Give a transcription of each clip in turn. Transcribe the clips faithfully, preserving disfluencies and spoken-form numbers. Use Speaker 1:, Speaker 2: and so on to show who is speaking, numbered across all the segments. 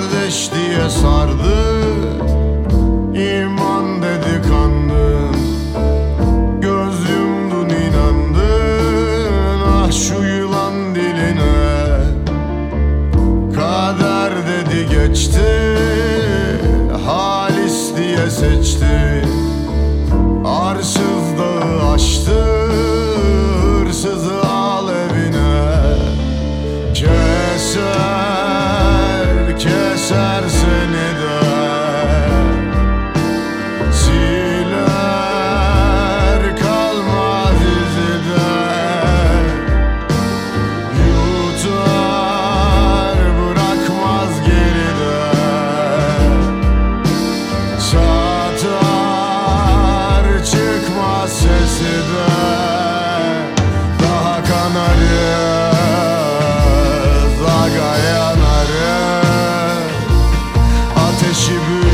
Speaker 1: kardeş diye sardı. İman dedi kandın, göz yumdun inandın. Ah şu yılan diline, kader dedi geçti. Halis diye seçti, arsız dağı aştı. Hırsızı al evine, keser keser seni de, siler kalmaz izi de. Yutar bırakmaz geride, satar çıkmaz sesi de. Daha kanarız, aga yanarız. Ateşi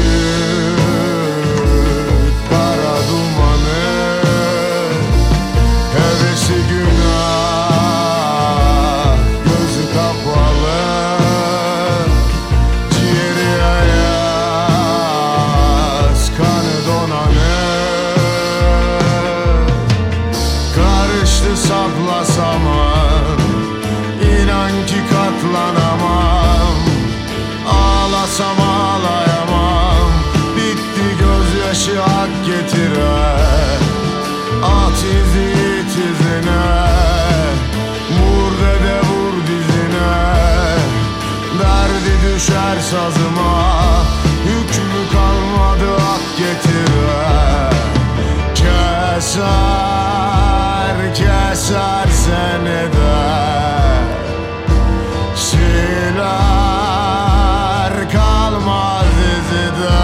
Speaker 1: büyük, kara dumanı. Hevesi günah, gözü kapalı. Ciğeri ayaz, kanı donanır. Karıştı sapla saman, İnan ki katlanamam. Ağlasam ağlayamam, bitti gözyaşı hak getirer. At izi it izine, vur dede vur dizine. Derdi düşer sazıma, hükmü kalmadı hak getirer. Keser keser seni de, siler kalmaz izi de.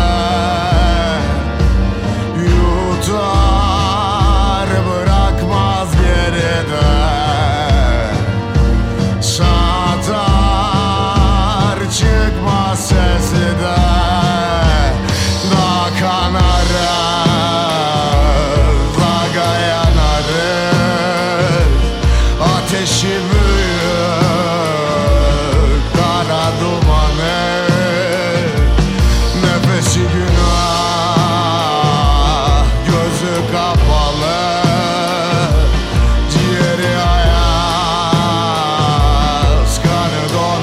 Speaker 1: Yutar bırakmaz geride, satar çıkmaz sesi de. Daha kanarız, aga yanarız. Ateşi büyük, kara dumanı. Nefesi günah, gözü kapalı. Ciğeri ayaz, kanı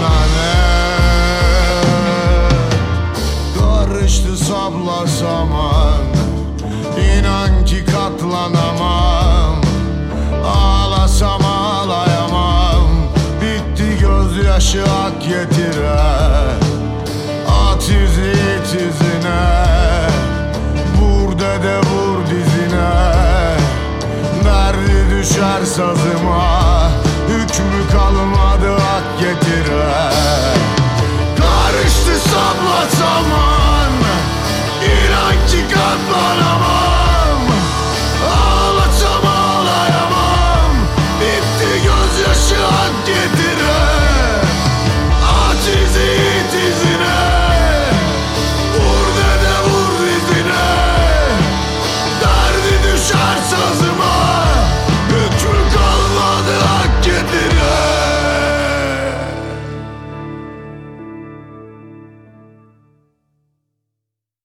Speaker 1: donanır. Karıştı sapla saman, İnan ki katlanamam.